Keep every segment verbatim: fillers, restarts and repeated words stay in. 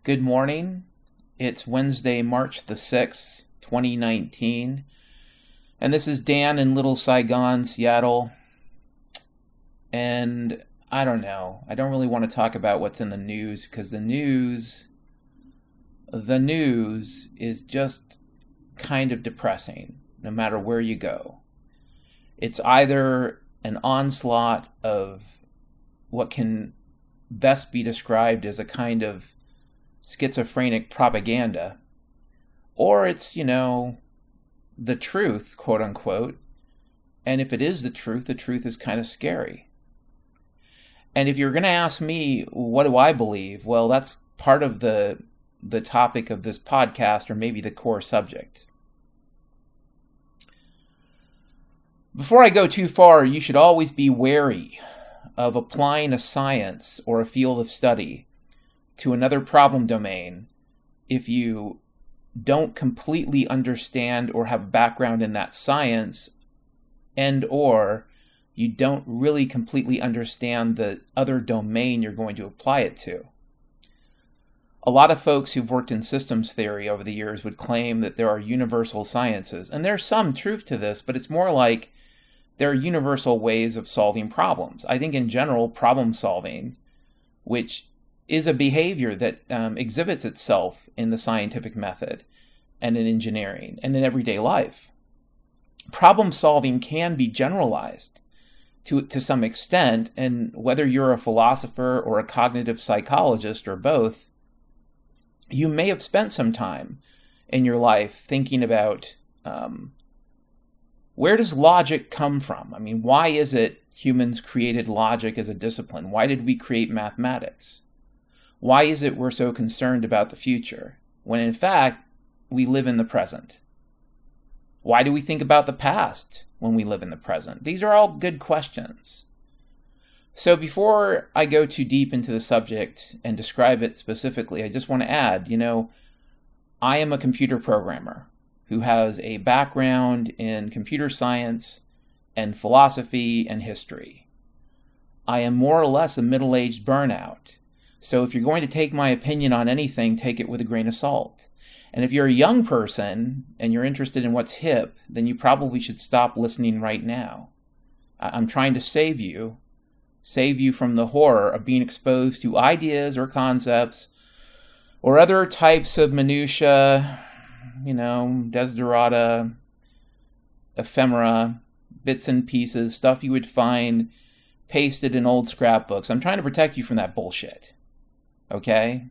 Good morning. It's Wednesday, March the sixth, twenty nineteen. And this is Dan in Little Saigon, Seattle. And I don't know. I don't really want to talk about what's in the news because the news, the news is just kind of depressing no matter where you go. It's either an onslaught of what can best be described as a kind of schizophrenic propaganda, or it's, you know, the truth, quote unquote. And if it is the truth, the truth is kind of scary. And if you're going to ask me, what do I believe? Well, that's part of the the topic of this podcast, or maybe the core subject. Before I go too far, you should always be wary of applying a science or a field of study to another problem domain if you don't completely understand or have background in that science, and or you don't really completely understand the other domain you're going to apply it to. A lot of folks who've worked in systems theory over the years would claim that there are universal sciences, and there's some truth to this, but it's more like there are universal ways of solving problems. I think in general, problem solving, which is a behavior that um, exhibits itself in the scientific method and in engineering and in everyday life. Problem solving can be generalized to, to some extent, and whether you're a philosopher or a cognitive psychologist or both, you may have spent some time in your life thinking about um, where does logic come from? I mean, why is it humans created logic as a discipline? Why did we create mathematics? Why is it we're so concerned about the future, when in fact, we live in the present? Why do we think about the past when we live in the present? These are all good questions. So before I go too deep into the subject and describe it specifically, I just want to add, you know, I am a computer programmer who has a background in computer science and philosophy and history. I am more or less a middle-aged burnout. So if you're going to take my opinion on anything, take it with a grain of salt. And if you're a young person and you're interested in what's hip, then you probably should stop listening right now. I'm trying to save you, save you from the horror of being exposed to ideas or concepts or other types of minutia, you know, desiderata, ephemera, bits and pieces, stuff you would find pasted in old scrapbooks. I'm trying to protect you from that bullshit. Okay?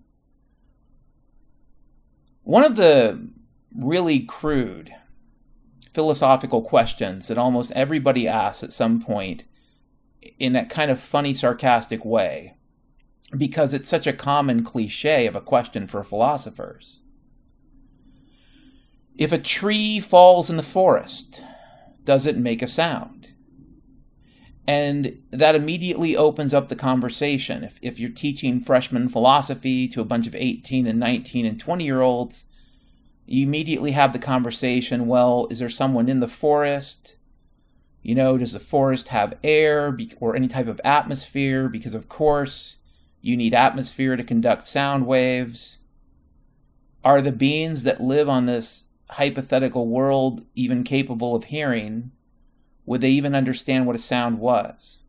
One of the really crude philosophical questions that almost everybody asks at some point in that kind of funny, sarcastic way, because it's such a common cliche of a question for philosophers. If a tree falls in the forest, does it make a sound? And that immediately opens up the conversation. If if you're teaching freshman philosophy to a bunch of eighteen and nineteen and twenty-year-olds, you immediately have the conversation, well, is there someone in the forest? You know, does the forest have air or any type of atmosphere? Because, of course, you need atmosphere to conduct sound waves. Are the beings that live on this hypothetical world even capable of hearing? Would they even understand what a sound was?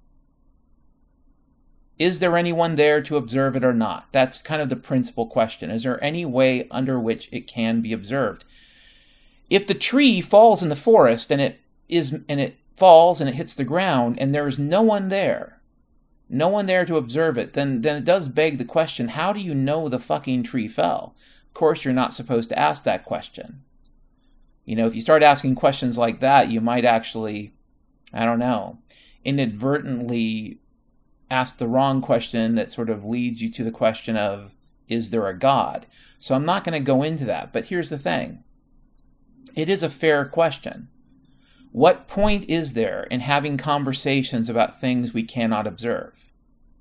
Is there anyone there to observe it or not? That's kind of the principal question. Is there any way under which it can be observed? If the tree falls in the forest and it is and it falls and it hits the ground and there is no one there, no one there to observe it, then, then it does beg the question, how do you know the fucking tree fell? Of course, you're not supposed to ask that question. You know, if you start asking questions like that, you might actually, I don't know, inadvertently ask the wrong question that sort of leads you to the question of, is there a God? So I'm not going to go into that, but here's the thing. It is a fair question. What point is there in having conversations about things we cannot observe?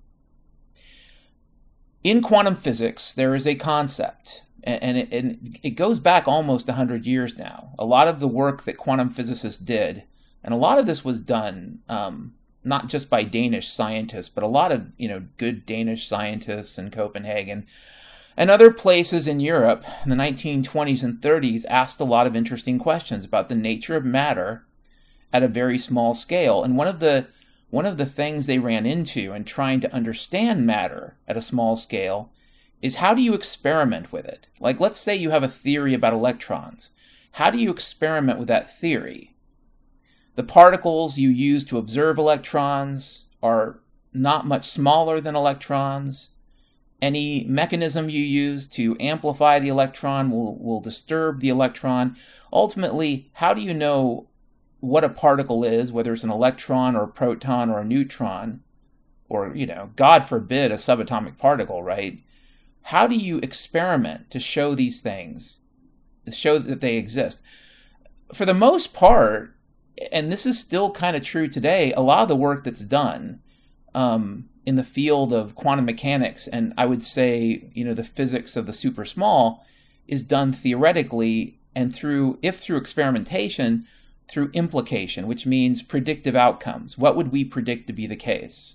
In quantum physics, there is a concept, and it, and it goes back almost one hundred years now. A lot of the work that quantum physicists did, and a lot of this was done um, not just by Danish scientists, but a lot of, you know, good Danish scientists in Copenhagen, And other places in Europe in the nineteen twenties and thirties asked a lot of interesting questions about the nature of matter at a very small scale. And one of the one of the things they ran into in trying to understand matter at a small scale is, how do you experiment with it? Like, let's say you have a theory about electrons. How do you experiment with that theory? The particles you use to observe electrons are not much smaller than electrons. Any mechanism you use to amplify the electron will, will disturb the electron. Ultimately, how do you know what a particle is, whether it's an electron or a proton or a neutron, or, you know, God forbid, a subatomic particle, right? How do you experiment to show these things, to show that they exist? For the most part, and this is still kind of true today, a lot of the work that's done um, in the field of quantum mechanics, and I would say, you know, the physics of the super small, is done theoretically and through, if through experimentation, through implication, which means predictive outcomes. What would we predict to be the case?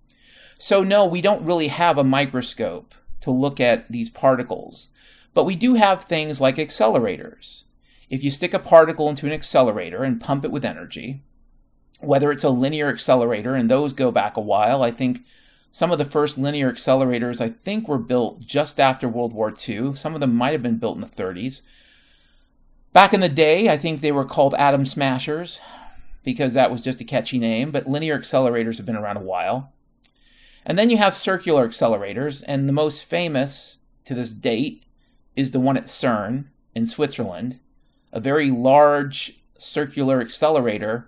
So no, we don't really have a microscope to look at these particles, but we do have things like accelerators. If you stick a particle into an accelerator and pump it with energy, whether it's a linear accelerator, and those go back a while, I think some of the first linear accelerators, I think, were built just after World War Two. Some of them might have been built in the thirties. Back in the day, I think they were called atom smashers, because that was just a catchy name, but linear accelerators have been around a while. And then you have circular accelerators, and the most famous to this date is the one at CERN in Switzerland, a very large circular accelerator,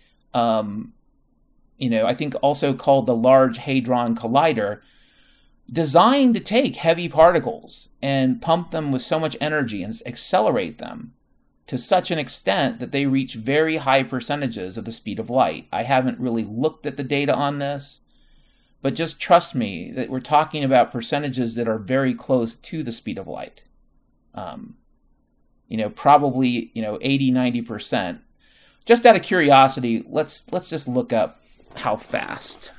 um, you know, I think also called the Large Hadron Collider, designed to take heavy particles and pump them with so much energy and accelerate them to such an extent that they reach very high percentages of the speed of light. I haven't really looked at the data on this, but just trust me that we're talking about percentages that are very close to the speed of light. Um, you know, probably, you know, eighty, ninety percent. Just out of curiosity, let's let's just look up how fast.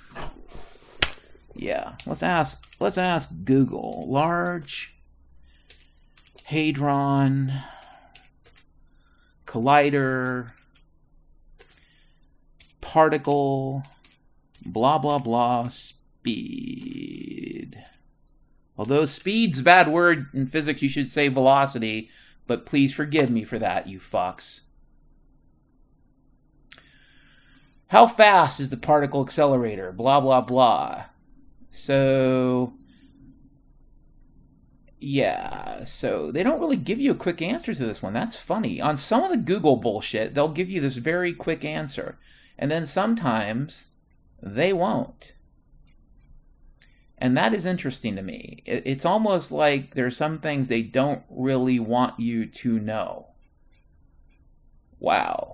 Yeah, let's ask let's ask Google. Large Hadron Collider particle blah blah blah speed. Although speed's a bad word in physics, you should say velocity, but please forgive me for that, you fucks. How fast is the particle accelerator? Blah, blah, blah. So, yeah, so they don't really give you a quick answer to this one. That's funny. On some of the Google bullshit, they'll give you this very quick answer. And then sometimes they won't. And that is interesting to me. It's almost like there's some things they don't really want you to know. Wow.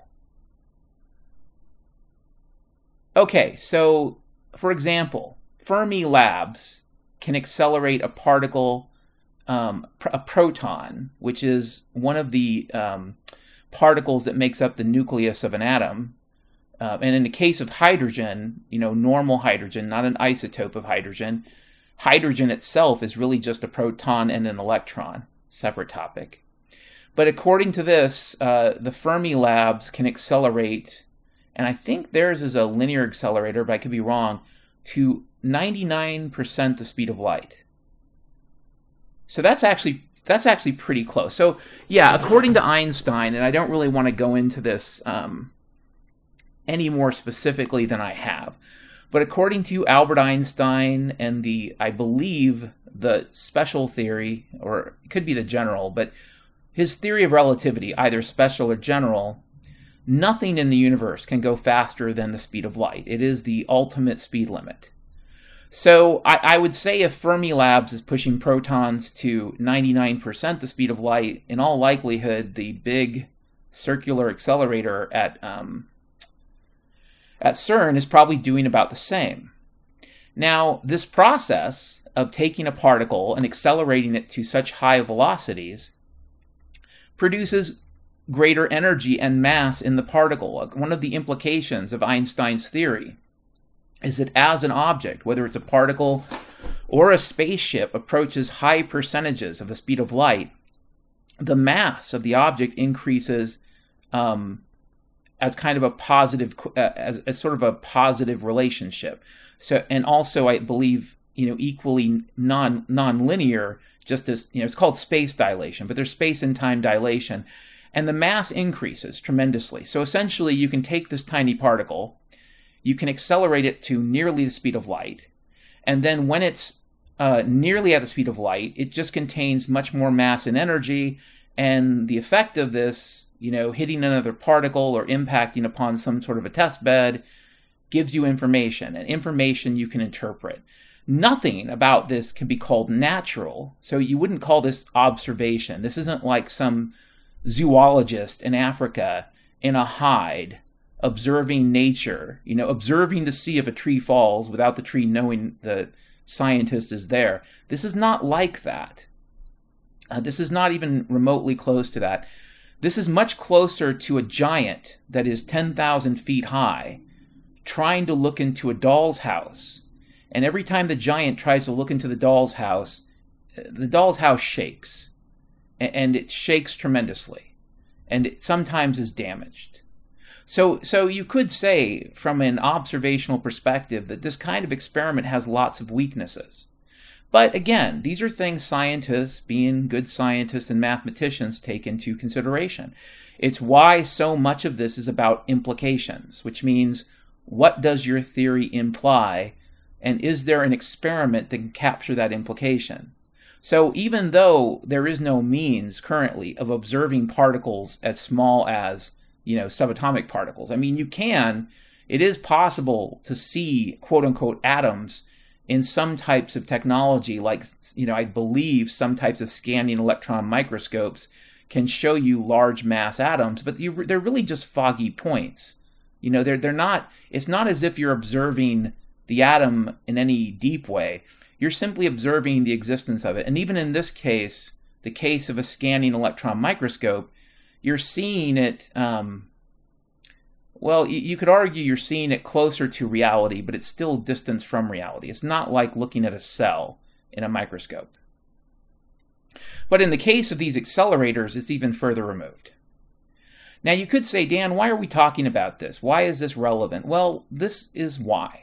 Okay, so, for example, Fermi Labs can accelerate a particle, um, a proton, which is one of the um, particles that makes up the nucleus of an atom. Uh, and in the case of hydrogen, you know, normal hydrogen, not an isotope of hydrogen, hydrogen itself is really just a proton and an electron, separate topic. But according to this, uh, the Fermi Labs can accelerate, and I think theirs is a linear accelerator, but I could be wrong, to ninety-nine percent the speed of light. So that's actually that's actually pretty close. So yeah, according to Einstein, and I don't really want to go into this um, any more specifically than I have, but according to Albert Einstein and the, I believe, the special theory, or it could be the general, but his theory of relativity, either special or general, nothing in the universe can go faster than the speed of light. It is the ultimate speed limit. So I, I would say if Fermi Labs is pushing protons to ninety-nine percent the speed of light, in all likelihood, the big circular accelerator at um, at CERN is probably doing about the same. Now, this process of taking a particle and accelerating it to such high velocities produces greater energy and mass in the particle. One of the implications of Einstein's theory is that as an object, whether it's a particle or a spaceship approaches high percentages of the speed of light, the mass of the object increases um, as kind of a positive, uh, as, as sort of a positive relationship. So, and also, I believe, you know, equally non non-linear, just as, you know, it's called space dilation, but there's space and time dilation, and the mass increases tremendously. So essentially, you can take this tiny particle, you can accelerate it to nearly the speed of light, and then when it's uh, nearly at the speed of light, it just contains much more mass and energy, and the effect of this, you know, hitting another particle or impacting upon some sort of a test bed gives you information, and information you can interpret. Nothing about this can be called natural, so you wouldn't call this observation. This isn't like some zoologist in Africa in a hide observing nature, you know, observing to see if a tree falls without the tree knowing the scientist is there. This is not like that. Uh, this is not even remotely close to that. This is much closer to a giant that is ten thousand feet high trying to look into a doll's house. And every time the giant tries to look into the doll's house, the doll's house shakes. And it shakes tremendously. And it sometimes is damaged. So, so you could say, from an observational perspective, that this kind of experiment has lots of weaknesses. But again, these are things scientists, being good scientists and mathematicians, take into consideration. It's why so much of this is about implications, which means, what does your theory imply? And is there an experiment that can capture that implication? So even though there is no means currently of observing particles as small as, you know, subatomic particles, I mean, you can, it is possible to see, quote unquote, atoms in some types of technology, like, you know, I believe some types of scanning electron microscopes can show you large mass atoms, but they're really just foggy points. You know, they're, they're not, it's not as if you're observing the atom in any deep way. You're simply observing the existence of it. And even in this case, the case of a scanning electron microscope, you're seeing it, um, well, you, you could argue you're seeing it closer to reality, but it's still distance from reality. It's not like looking at a cell in a microscope. But in the case of these accelerators, it's even further removed. Now you could say, Dan, why are we talking about this? Why is this relevant? Well, this is why.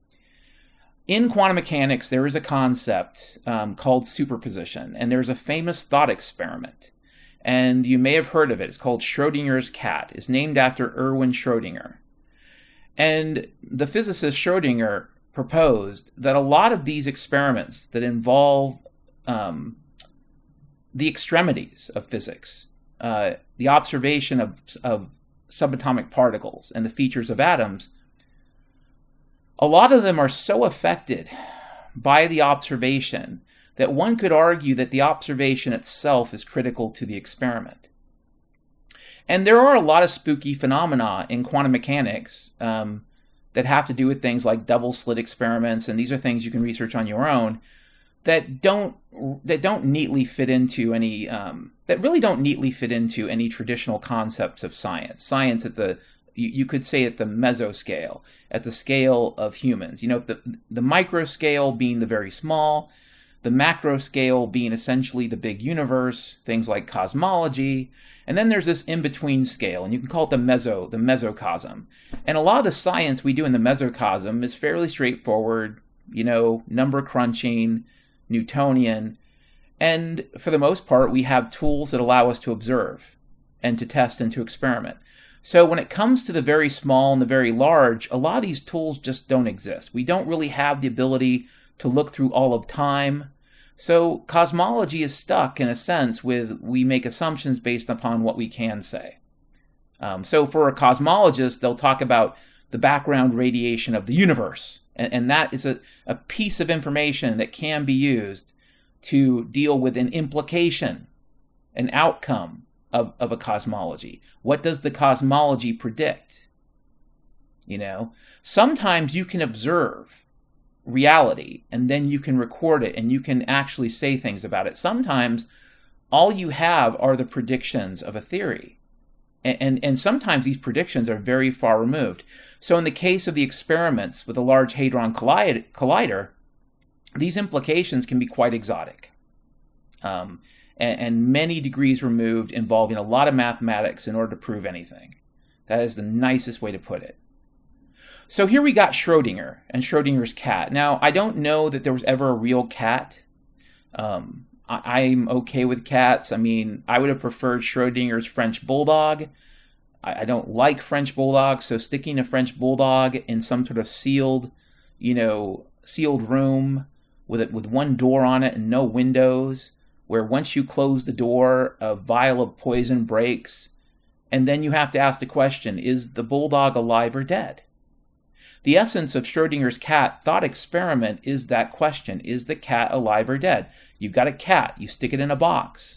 In quantum mechanics, there is a concept um, called superposition, and there's a famous thought experiment. And you may have heard of it. It's called Schrodinger's cat. It's named after Erwin Schrödinger. And the physicist Schrödinger proposed that a lot of these experiments that involve um, the extremities of physics, uh, the observation of, of subatomic particles and the features of atoms, a lot of them are so affected by the observation that one could argue that the observation itself is critical to the experiment. And there are a lot of spooky phenomena in quantum mechanics um, that have to do with things like double slit experiments, and these are things you can research on your own, that don't that don't neatly fit into any um, that really don't neatly fit into any traditional concepts of science. Science at the you, you could say at the mesoscale, at the scale of humans. You know, the the micro scale being the very small, the macro scale being essentially the big universe, things like cosmology, and then there's this in-between scale, and you can call it the meso, the mesocosm. And a lot of the science we do in the mesocosm is fairly straightforward, you know, number crunching, Newtonian, and for the most part, we have tools that allow us to observe and to test and to experiment. So when it comes to the very small and the very large, a lot of these tools just don't exist. We don't really have the ability to look through all of time. So cosmology is stuck, in a sense, with we make assumptions based upon what we can say. Um, so for a cosmologist, they'll talk about the background radiation of the universe. And, and that is a, a piece of information that can be used to deal with an implication, an outcome of, of a cosmology. What does the cosmology predict? You know, sometimes you can observe reality and then you can record it and you can actually say things about it. Sometimes all you have are the predictions of a theory. And, and, and sometimes these predictions are very far removed. So in the case of the experiments with the Large Hadron Collider, these implications can be quite exotic. Um, and, and many degrees removed, involving a lot of mathematics in order to prove anything. That is the nicest way to put it. So here we got Schrodinger and Schrodinger's cat. Now, I don't know that there was ever a real cat. Um, I, I'm okay with cats. I mean, I would have preferred Schrodinger's French bulldog. I, I don't like French bulldogs, so sticking a French bulldog in some sort of sealed, you know, sealed room with it with one door on it and no windows, where once you close the door, a vial of poison breaks, and then you have to ask the question, is the bulldog alive or dead? The essence of Schrodinger's cat thought experiment is that question, is the cat alive or dead? You've got a cat, you stick it in a box,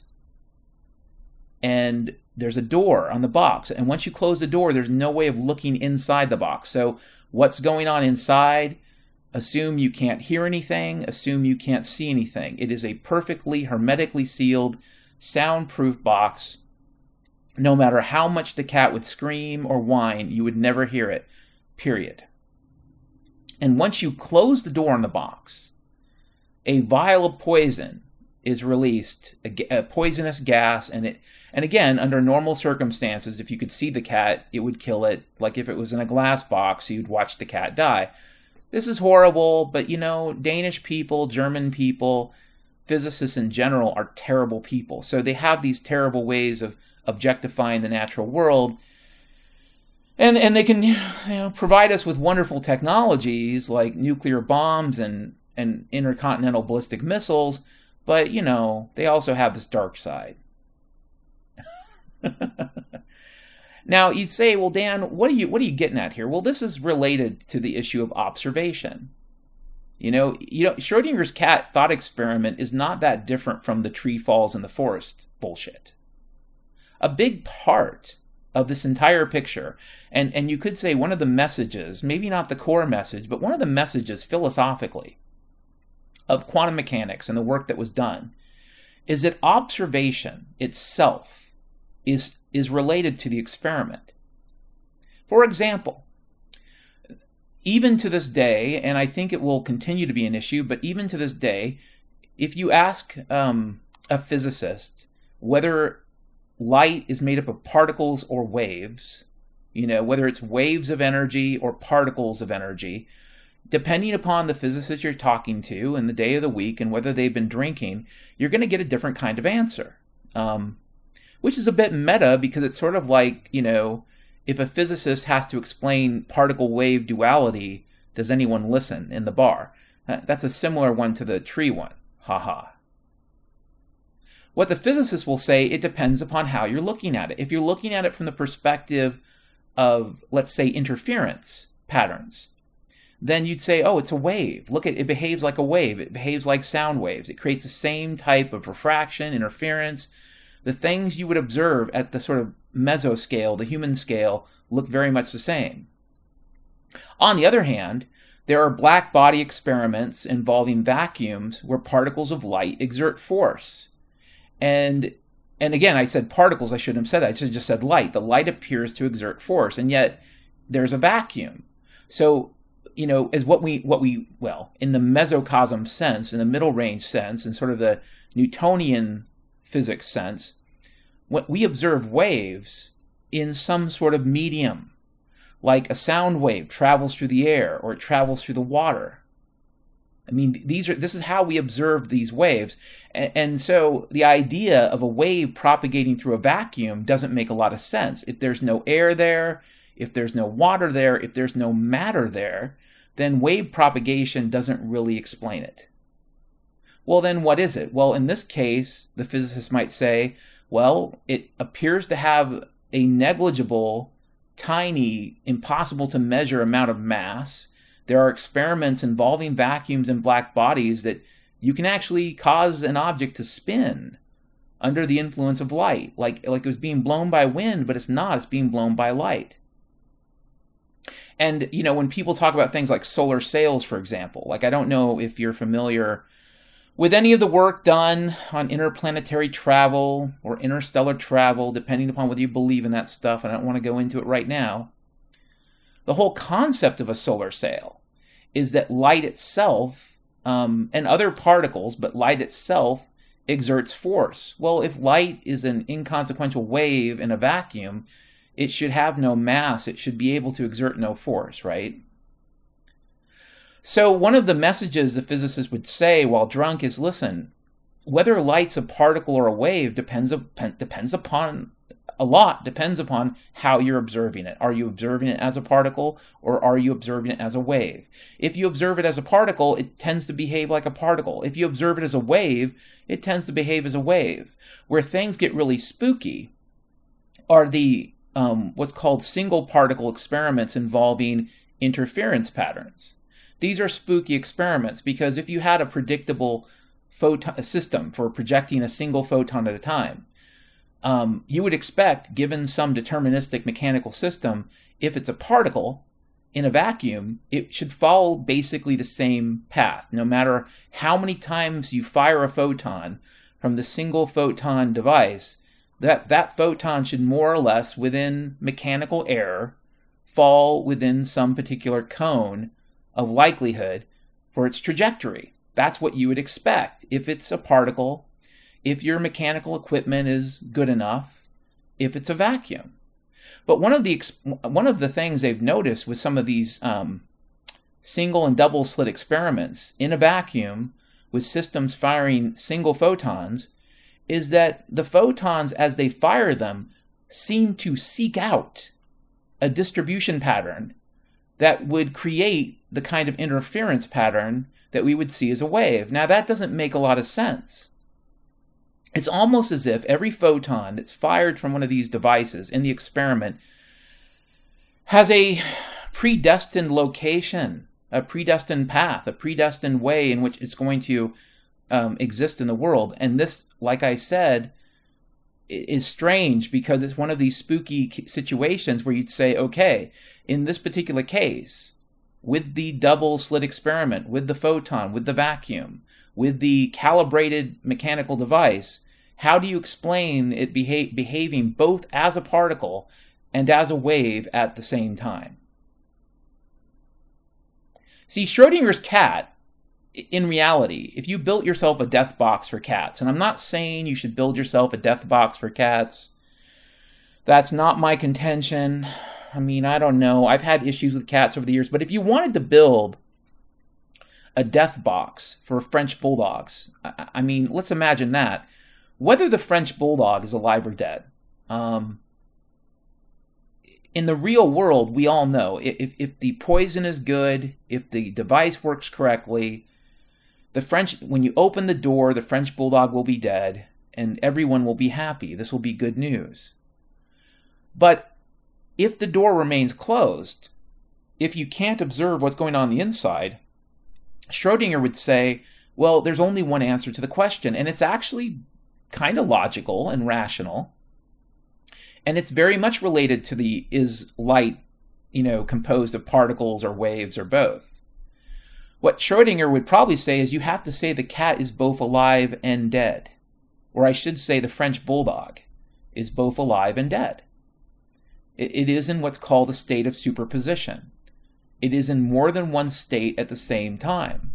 and there's a door on the box, and once you close the door, there's no way of looking inside the box. So what's going on inside? Assume you can't hear anything, assume you can't see anything. It is a perfectly hermetically sealed, soundproof box. No matter how much the cat would scream or whine, you would never hear it, period. And once you close the door on the box, a vial of poison is released, a, a poisonous gas, and it, and again, under normal circumstances, if you could see the cat, it would kill it. Like if it was in a glass box, you'd watch the cat die. This is horrible, but you know, Danish people, German people, physicists in general are terrible people. So they have these terrible ways of objectifying the natural world. And and they can, you know, provide us with wonderful technologies like nuclear bombs and, and intercontinental ballistic missiles, but, you know, they also have this dark side. Now, you'd say, well, Dan, what are you what are you getting at here? Well, this is related to the issue of observation. You know, you know, Schrodinger's cat thought experiment is not that different from the tree falls in the forest bullshit. A big part of this entire picture, and, and you could say one of the messages, maybe not the core message, but one of the messages philosophically of quantum mechanics and the work that was done, is that observation itself is, is related to the experiment. For example, even to this day, and I think it will continue to be an issue, but even to this day, if you ask um, a physicist whether light is made up of particles or waves, you know, whether it's waves of energy or particles of energy, depending upon the physicist you're talking to and the day of the week and whether they've been drinking, you're going to get a different kind of answer. Um, which is a bit meta because it's sort of like, you know, if a physicist has to explain particle-wave duality, does anyone listen in the bar? That's a similar one to the tree one. Ha ha. What the physicist will say, it depends upon how you're looking at it. If you're looking at it from the perspective of, let's say, interference patterns, then you'd say, oh, it's a wave. Look, at it behaves like a wave. It behaves like sound waves. It creates the same type of refraction, interference. The things you would observe at the sort of mesoscale, the human scale, look very much the same. On the other hand, there are black body experiments involving vacuums where particles of light exert force. And and again, I said particles, I shouldn't have said that. I should have just said light. The light appears to exert force, and yet there's a vacuum. So, you know, as what we, what we well, in the mesocosm sense, in the middle range sense, in sort of the Newtonian physics sense, what we observe waves in some sort of medium, like a sound wave travels through the air or it travels through the water. I mean, these are this is how we observe these waves. And, and so the idea of a wave propagating through a vacuum doesn't make a lot of sense. If there's no air there, if there's no water there, if there's no matter there, then wave propagation doesn't really explain it. Well, then what is it? Well, in this case, the physicist might say, well, it appears to have a negligible, tiny, impossible to measure amount of mass. There are experiments involving vacuums and black bodies that you can actually cause an object to spin under the influence of light, like, like it was being blown by wind, but it's not, it's being blown by light. And, you know, when people talk about things like solar sails, for example, like I don't know if you're familiar with any of the work done on interplanetary travel or interstellar travel, depending upon whether you believe in that stuff, and I don't want to go into it right now. The whole concept of a solar sail is that light itself um, and other particles, but light itself exerts force. Well, if light is an inconsequential wave in a vacuum, it should have no mass. It should be able to exert no force, right? So one of the messages the physicist would say while drunk is, listen, whether light's a particle or a wave depends, depends upon, a lot depends upon how you're observing it. Are you observing it as a particle, or are you observing it as a wave? If you observe it as a particle, it tends to behave like a particle. If you observe it as a wave, it tends to behave as a wave. Where things get really spooky are the um, what's called single particle experiments involving interference patterns. These are spooky experiments because if you had a predictable photon a system for projecting a single photon at a time, um, you would expect, given some deterministic mechanical system, if it's a particle in a vacuum, it should follow basically the same path. No matter how many times you fire a photon from the single photon device, that, that photon should more or less, within mechanical error, fall within some particular cone of likelihood for its trajectory. That's what you would expect if it's a particle, if your mechanical equipment is good enough, if it's a vacuum. But one of the one of the things they've noticed with some of these um, single and double slit experiments in a vacuum with systems firing single photons is that the photons, as they fire them, seem to seek out a distribution pattern that would create the kind of interference pattern that we would see as a wave. Now, that doesn't make a lot of sense. It's almost as if every photon that's fired from one of these devices in the experiment has a predestined location, a predestined path, a predestined way in which it's going to um, exist in the world. And this, like I said, is strange because it's one of these spooky situations where you'd say, okay, in this particular case, with the double slit experiment, with the photon, with the vacuum, with the calibrated mechanical device, how do you explain it beha- behaving both as a particle and as a wave at the same time? See, Schrodinger's cat, in reality, if you built yourself a death box for cats, and I'm not saying you should build yourself a death box for cats, that's not my contention. I mean, I don't know. I've had issues with cats over the years, but if you wanted to build a death box for French bulldogs, I, I mean, let's imagine that. Whether the French bulldog is alive or dead, um, in the real world, we all know if, if the poison is good, if the device works correctly, the French, when you open the door, the French bulldog will be dead and everyone will be happy. This will be good news. But if the door remains closed, if you can't observe what's going on, on the inside, Schrodinger would say, well, there's only one answer to the question, and it's actually kind of logical and rational. And it's very much related to the, is light, you know, composed of particles or waves or both? What Schrodinger would probably say is you have to say the cat is both alive and dead. Or I should say the French bulldog is both alive and dead. It, it is in what's called a state of superposition. It is in more than one state at the same time.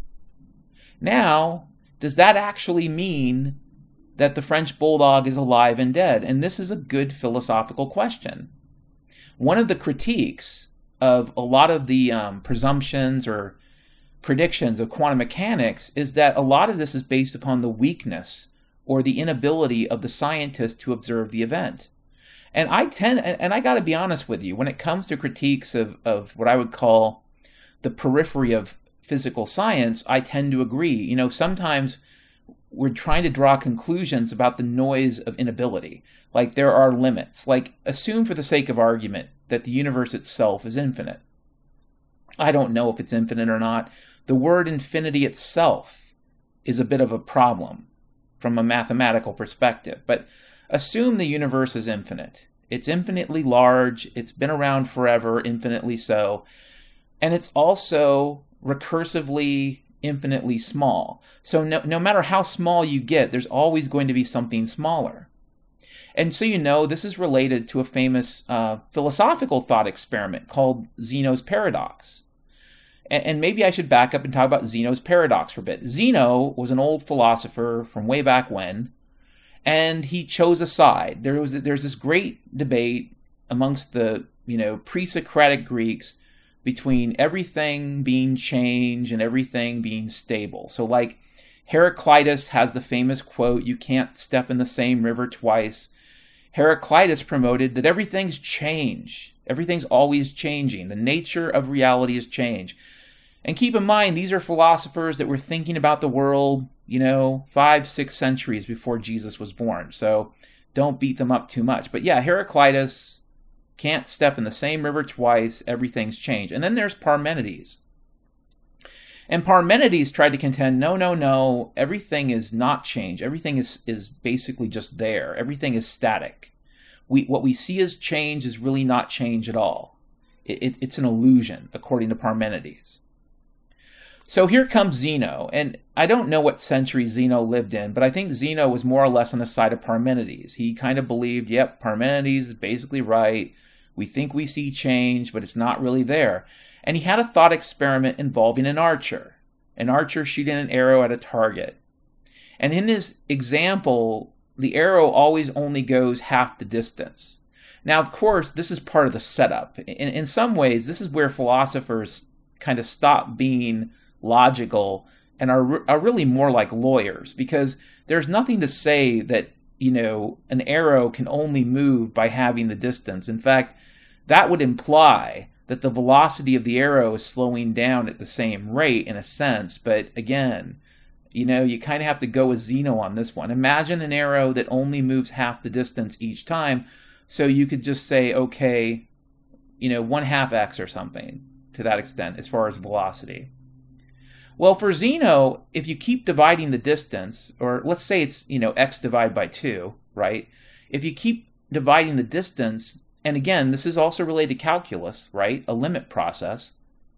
Now, does that actually mean that the French bulldog is alive and dead? And this is a good philosophical question. One of the critiques of a lot of the um, presumptions or predictions of quantum mechanics is that a lot of this is based upon the weakness or the inability of the scientist to observe the event. And I tend, and I got to be honest with you, when it comes to critiques of, of what I would call the periphery of physical science, I tend to agree. You know, sometimes we're trying to draw conclusions about the noise of inability. Like there are limits. Like assume for the sake of argument that the universe itself is infinite. I don't know if it's infinite or not. The word infinity itself is a bit of a problem from a mathematical perspective. But assume the universe is infinite. It's infinitely large. It's been around forever, infinitely so. And it's also recursively infinitely small. So no, no matter how small you get, there's always going to be something smaller. And so you know, this is related to a famous uh, philosophical thought experiment called Zeno's paradox. And, and maybe I should back up and talk about Zeno's paradox for a bit. Zeno was an old philosopher from way back when, and he chose a side. There was there's this great debate amongst the, you know, pre-Socratic Greeks between everything being change and everything being stable. So like Heraclitus has the famous quote, "You can't step in the same river twice." Heraclitus promoted that everything's change. Everything's always changing. The nature of reality is change. And keep in mind, these are philosophers that were thinking about the world, you know, five, six centuries before Jesus was born. So don't beat them up too much. But yeah, Heraclitus, can't step in the same river twice, everything's changed. And then there's Parmenides. And Parmenides tried to contend, no, no, no, everything is not change. Everything is, is basically just there. Everything is static. We, what we see as change is really not change at all. It, it, it's an illusion, according to Parmenides. So here comes Zeno, and I don't know what century Zeno lived in, but I think Zeno was more or less on the side of Parmenides. He kind of believed, yep, Parmenides is basically right. We think we see change, but it's not really there. And he had a thought experiment involving an archer, an archer shooting an arrow at a target. And in his example, the arrow always only goes half the distance. Now, of course, this is part of the setup. In, in some ways, this is where philosophers kind of stop being logical and are, are really more like lawyers, because there's nothing to say that, you know, an arrow can only move by having the distance. In fact, that would imply that the velocity of the arrow is slowing down at the same rate in a sense. But again, you know, you kind of have to go with Zeno on this one. Imagine an arrow that only moves half the distance each time. So you could just say, okay, you know, one half x or something to that extent as far as velocity. Well, for Zeno, if you keep dividing the distance, or let's say it's, you know, x divided by two, right? If you keep dividing the distance, and again, this is also related to calculus, right? A limit process.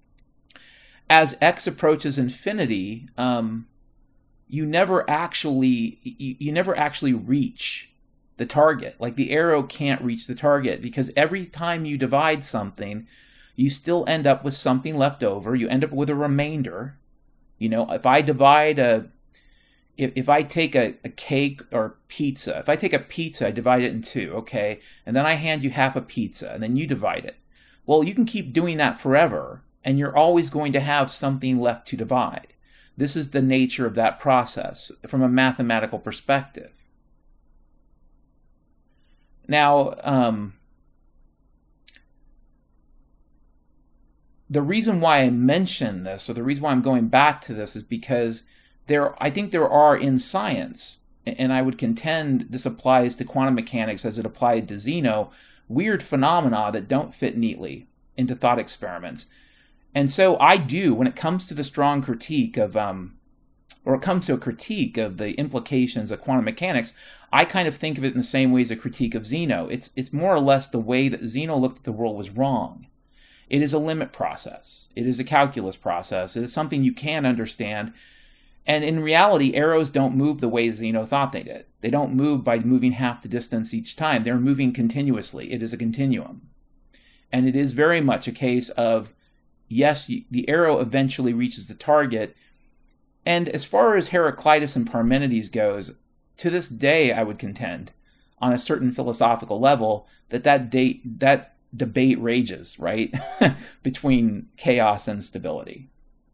As x approaches infinity, um, you never actually you, you never actually reach the target. Like the arrow can't reach the target, because every time you divide something, you still end up with something left over. You end up with a remainder. You know, if I divide a, if, if I take a, a cake or pizza, if I take a pizza, I divide it in two, okay? And then I hand you half a pizza, and then you divide it. Well, you can keep doing that forever, and you're always going to have something left to divide. This is the nature of that process from a mathematical perspective. Now, um, the reason why I mention this, or the reason why I'm going back to this, is because there, I think there are in science, and I would contend this applies to quantum mechanics as it applied to Zeno, weird phenomena that don't fit neatly into thought experiments. And so I do, when it comes to the strong critique of, um, or it comes to a critique of the implications of quantum mechanics, I kind of think of it in the same way as a critique of Zeno. It's, it's more or less the way that Zeno looked at the world was wrong. It is a limit process. It is a calculus process. It is something you can understand. And in reality, arrows don't move the way Zeno thought they did. They don't move by moving half the distance each time. They're moving continuously. It is a continuum. And it is very much a case of, yes, the arrow eventually reaches the target. And as far as Heraclitus and Parmenides goes, to this day, I would contend, on a certain philosophical level, that that, date, that debate rages, right, between chaos and stability.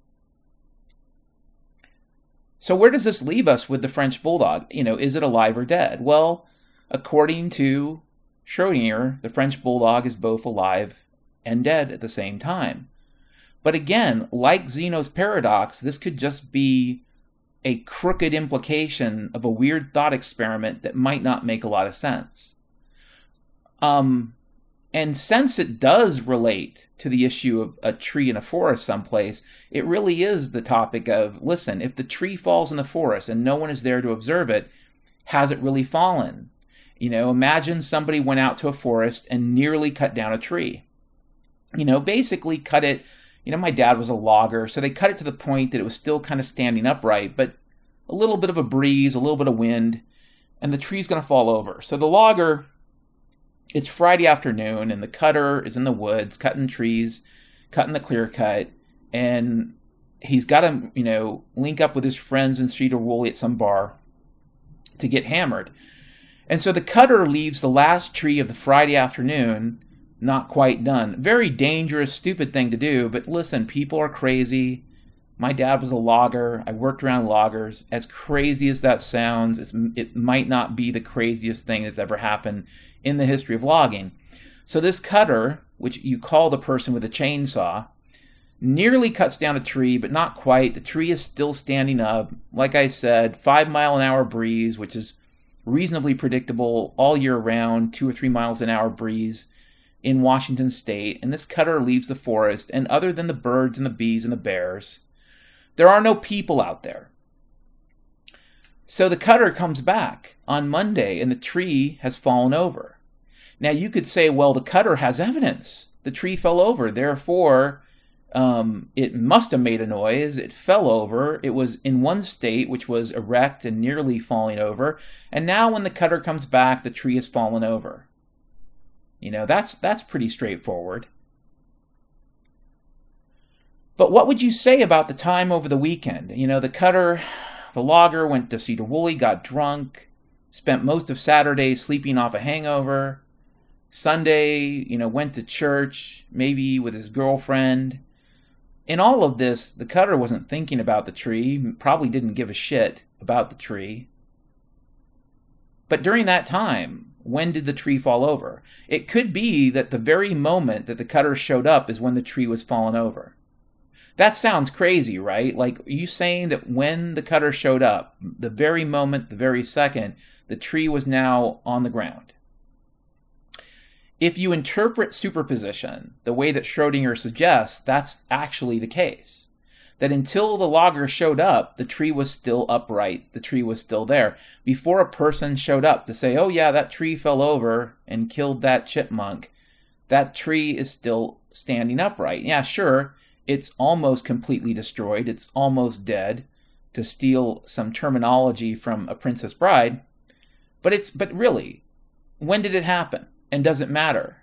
So where does this leave us with the French bulldog? You know, is it alive or dead? Well, according to Schrödinger, the French bulldog is both alive and dead at the same time. But again, like Zeno's paradox, this could just be a crooked implication of a weird thought experiment that might not make a lot of sense. Um, and since it does relate to the issue of a tree in a forest someplace, it really is the topic of, listen, if the tree falls in the forest and no one is there to observe it, has it really fallen? You know, imagine somebody went out to a forest and nearly cut down a tree. You know, basically cut it. You know, my dad was a logger, so they cut it to the point that it was still kind of standing upright, but a little bit of a breeze, a little bit of wind, and the tree's going to fall over. So the logger, it's Friday afternoon, and the cutter is in the woods, cutting trees, cutting the clear cut, and he's got to, you know, link up with his friends in Cedar Woolley at some bar to get hammered. And so the cutter leaves the last tree of the Friday afternoon not quite done. Very dangerous, stupid thing to do, but listen, people are crazy. My dad was a logger. I worked around loggers. As crazy as that sounds, it's, it might not be the craziest thing that's ever happened in the history of logging. So this cutter, which you call the person with a chainsaw, nearly cuts down a tree, but not quite. The tree is still standing up. Like I said, five mile an hour breeze, which is reasonably predictable all year round, two or three miles an hour breeze in Washington state. And this cutter leaves the forest, and other than the birds and the bees and the bears, there are no people out there. So the cutter comes back on Monday, and the tree has fallen over. Now you could say, well, the cutter has evidence. The tree fell over, therefore Um, it must have made a noise. It fell over. It was in one state, which was erect and nearly falling over. And now when the cutter comes back, the tree has fallen over. You know, that's that's pretty straightforward. But what would you say about the time over the weekend? You know, the cutter, the logger, went to Cedar Woolley, got drunk, spent most of Saturday sleeping off a hangover. Sunday, you know, went to church, maybe with his girlfriend. In all of this, the cutter wasn't thinking about the tree, probably didn't give a shit about the tree. But during that time, when did the tree fall over? It could be that the very moment that the cutter showed up is when the tree was fallen over. That sounds crazy, right? Like, are you saying that when the cutter showed up, the very moment, the very second, the tree was now on the ground? If you interpret superposition the way that Schrodinger suggests, that's actually the case. That until the logger showed up, the tree was still upright. The tree was still there. Before a person showed up to say, oh yeah, that tree fell over and killed that chipmunk, that tree is still standing upright. Yeah, sure, it's almost completely destroyed. It's almost dead, to steal some terminology from A Princess Bride. But it's but really, when did it happen? And does it matter?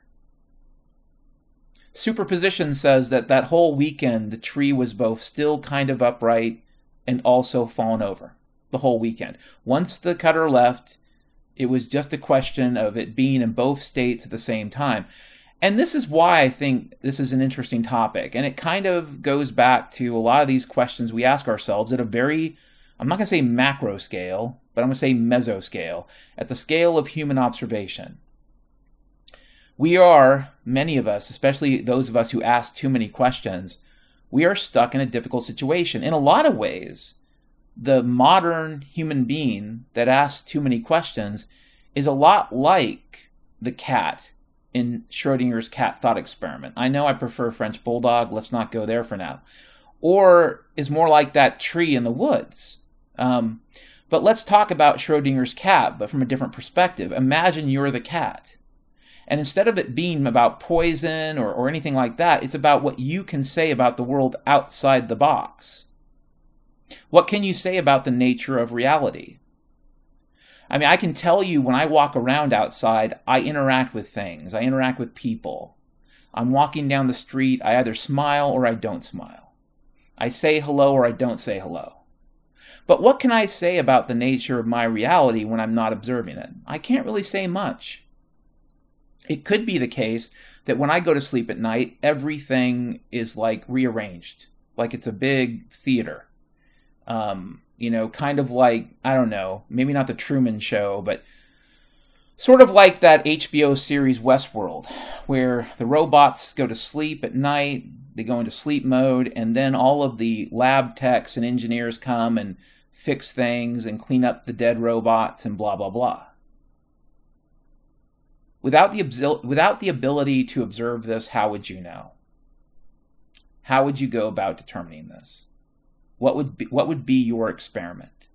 Superposition says that that whole weekend, the tree was both still kind of upright and also fallen over. The whole weekend. Once the cutter left, it was just a question of it being in both states at the same time. And this is why I think this is an interesting topic. And it kind of goes back to a lot of these questions we ask ourselves at a very, I'm not going to say macro scale, but I'm going to say meso scale, at the scale of human observation. We are, many of us, especially those of us who ask too many questions, we are stuck in a difficult situation. In a lot of ways, the modern human being that asks too many questions is a lot like the cat in Schrodinger's cat thought experiment. I know I prefer French bulldog, let's not go there for now. Or is more like that tree in the woods. Um, but let's talk about Schrodinger's cat, but from a different perspective. Imagine you're the cat. And instead of it being about poison or, or anything like that, it's about what you can say about the world outside the box. What can you say about the nature of reality? I mean, I can tell you when I walk around outside, I interact with things. I interact with people. I'm walking down the street, I either smile or I don't smile. I say hello or I don't say hello. But what can I say about the nature of my reality when I'm not observing it? I can't really say much. It could be the case that when I go to sleep at night, everything is like rearranged, like it's a big theater. Um, you know, kind of like, I don't know, maybe not the Truman Show, but sort of like that H B O series Westworld, where the robots go to sleep at night, they go into sleep mode, and then all of the lab techs and engineers come and fix things and clean up the dead robots and blah, blah, blah. Without the, without the ability to observe this, how would you know? How would you go about determining this? What would be, what would be your experiment?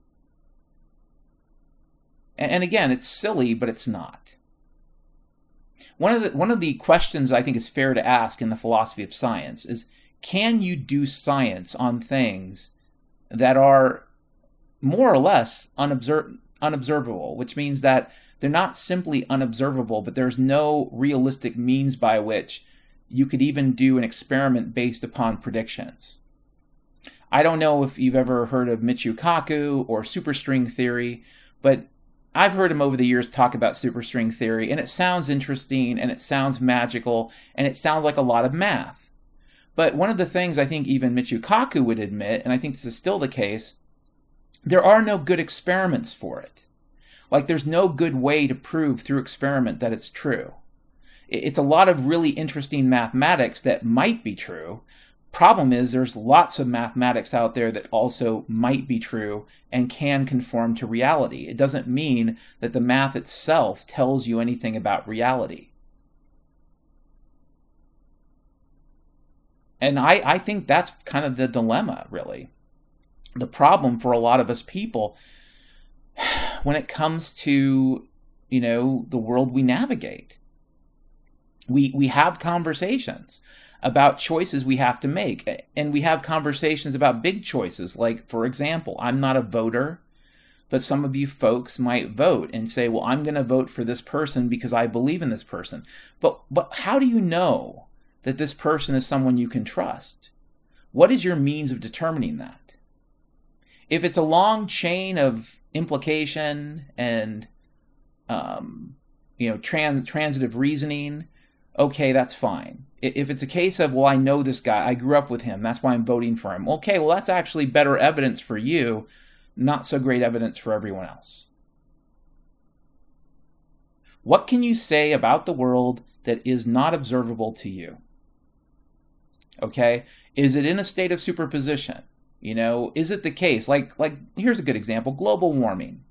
And, and again, it's silly, but it's not. One of the, one of the questions I think is fair to ask in the philosophy of science is, can you do science on things that are more or less unobserv- unobservable, which means that they're not simply unobservable, but there's no realistic means by which you could even do an experiment based upon predictions. I don't know if you've ever heard of Michio Kaku or superstring theory, but I've heard him over the years talk about superstring theory, and it sounds interesting, and it sounds magical, and it sounds like a lot of math. But one of the things I think even Michio Kaku would admit, and I think this is still the case, there are no good experiments for it. Like, there's no good way to prove through experiment that it's true. It's a lot of really interesting mathematics that might be true. Problem is, there's lots of mathematics out there that also might be true and can conform to reality. It doesn't mean that the math itself tells you anything about reality. And I, I think that's kind of the dilemma, really. The problem for a lot of us people when it comes to, you know, the world we navigate. We we have conversations about choices we have to make. And we have conversations about big choices. Like, for example, I'm not a voter, but some of you folks might vote and say, well, I'm going to vote for this person because I believe in this person. But but how do you know that this person is someone you can trust? What is your means of determining that? If it's a long chain of implication and um, you know, trans transitive reasoning, okay, that's fine. If it's a case of, well, I know this guy, I grew up with him, that's why I'm voting for him. Okay, well, that's actually better evidence for you, not so great evidence for everyone else. What can you say about the world that is not observable to you? Okay, is it in a state of superposition? You know, is it the case? Like, like here's a good example, global warming.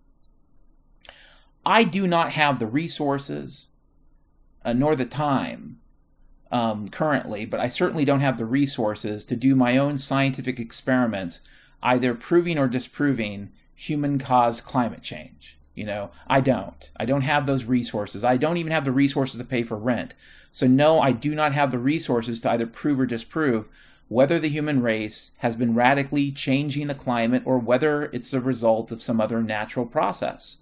I do not have the resources, uh, nor the time, Um, currently, but I certainly don't have the resources to do my own scientific experiments, either proving or disproving human-caused climate change. You know, I don't. I don't have those resources. I don't even have the resources to pay for rent. So no, I do not have the resources to either prove or disprove whether the human race has been radically changing the climate or whether it's the result of some other natural process.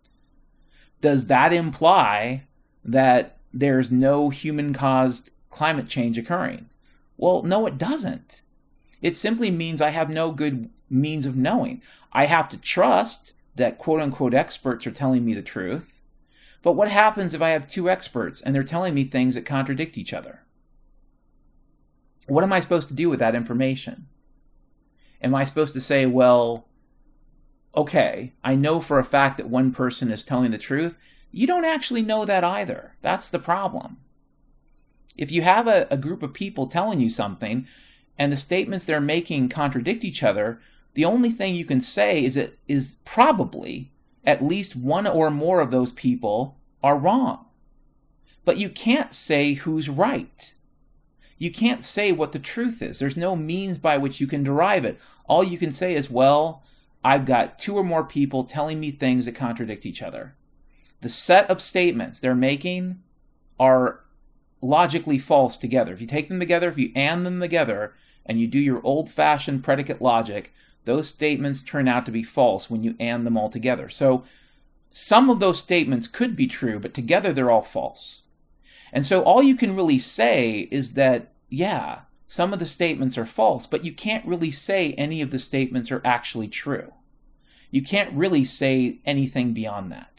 Does that imply that there's no human-caused climate change occurring? Well, no, it doesn't. It simply means I have no good means of knowing. I have to trust that quote-unquote experts are telling me the truth. But what happens if I have two experts and they're telling me things that contradict each other? What am I supposed to do with that information? Am I supposed to say, well, okay, I know for a fact that one person is telling the truth? You don't actually know that either. That's the problem. If you have a, a group of people telling you something and the statements they're making contradict each other, the only thing you can say is it is probably at least one or more of those people are wrong. But you can't say who's right. You can't say what the truth is. There's no means by which you can derive it. All you can say is, well, I've got two or more people telling me things that contradict each other. The set of statements they're making are logically false together. If you take them together, if you and them together, and you do your old-fashioned predicate logic, those statements turn out to be false when you and them all together. So some of those statements could be true, but together they're all false. And so all you can really say is that, yeah, some of the statements are false, but you can't really say any of the statements are actually true. You can't really say anything beyond that.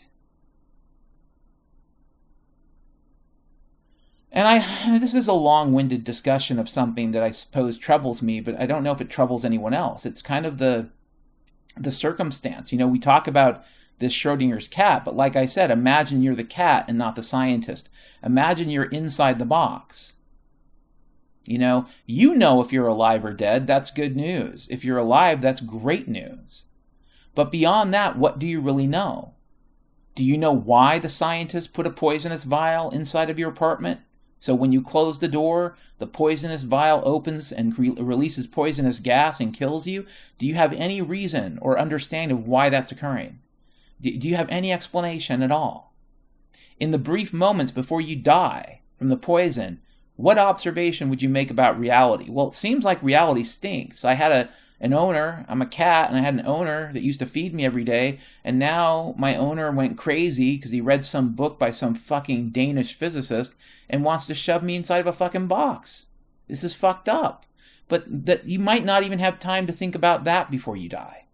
And I, this is a long-winded discussion of something that I suppose troubles me, but I don't know if it troubles anyone else. It's kind of the the circumstance. You know, we talk about this Schrodinger's cat, but like I said, imagine you're the cat and not the scientist. Imagine you're inside the box. You know, you know if you're alive or dead, that's good news. If you're alive, that's great news. But beyond that, what do you really know? Do you know why the scientist put a poisonous vial inside of your apartment? So when you close the door, the poisonous vial opens and re- releases poisonous gas and kills you? Do you have any reason or understanding of why that's occurring? Do, do you have any explanation at all? In the brief moments before you die from the poison, what observation would you make about reality? Well, it seems like reality stinks. I had a an owner, I'm a cat, and I had an owner that used to feed me every day, and now my owner went crazy because he read some book by some fucking Danish physicist and wants to shove me inside of a fucking box. This is fucked up. but that you might not even have time to think about that before you die.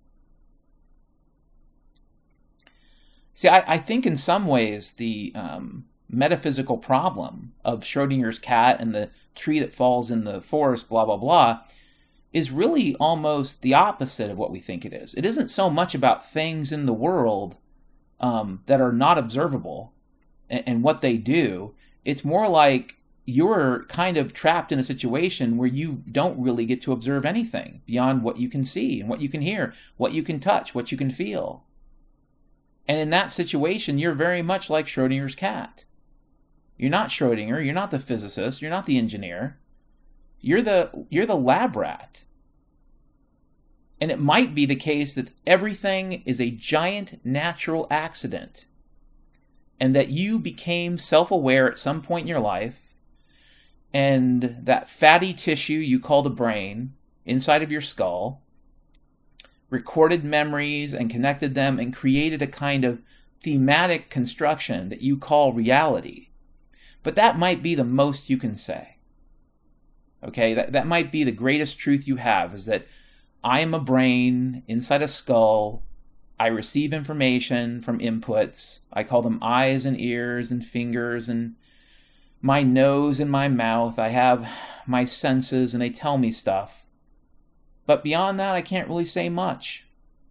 See, I, I think in some ways the um, metaphysical problem of Schrodinger's cat and the tree that falls in the forest, blah, blah, blah, is really almost the opposite of what we think it is. It isn't so much about things in the world um, that are not observable and, and what they do. It's more like you're kind of trapped in a situation where you don't really get to observe anything beyond what you can see and what you can hear, what you can touch, what you can feel. And in that situation, you're very much like Schrodinger's cat. You're not Schrodinger, you're not the physicist, you're not the engineer. You're the you're the lab rat. And it might be the case that everything is a giant natural accident, and that you became self-aware at some point in your life, and that fatty tissue you call the brain inside of your skull recorded memories and connected them and created a kind of thematic construction that you call reality. But that might be the most you can say. Okay, that, that might be the greatest truth you have, is that I am a brain inside a skull. I receive information from inputs. I call them eyes and ears and fingers and my nose and my mouth. I have my senses and they tell me stuff. But beyond that, I can't really say much.